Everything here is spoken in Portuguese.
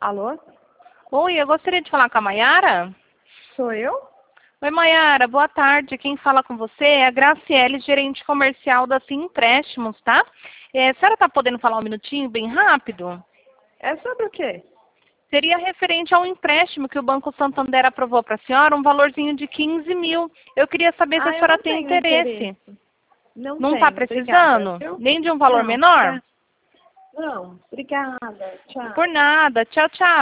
Alô? Oi, eu gostaria de falar com a Maiara. Sou eu? Oi, Maiara, boa tarde. Quem fala com você é a Graciele, gerente comercial da Sim Empréstimos, tá? A senhora está podendo falar um minutinho, bem rápido? É sobre o quê? Seria referente ao empréstimo que o Banco Santander aprovou para a senhora, um valorzinho de 15 mil. Eu queria saber se a Eu senhora não tem tenho interesse. Não Não está tenho, obrigada, precisando? viu? Nem de um valor Não, menor? não, obrigada, tchau. Por nada. Tchau, tchau.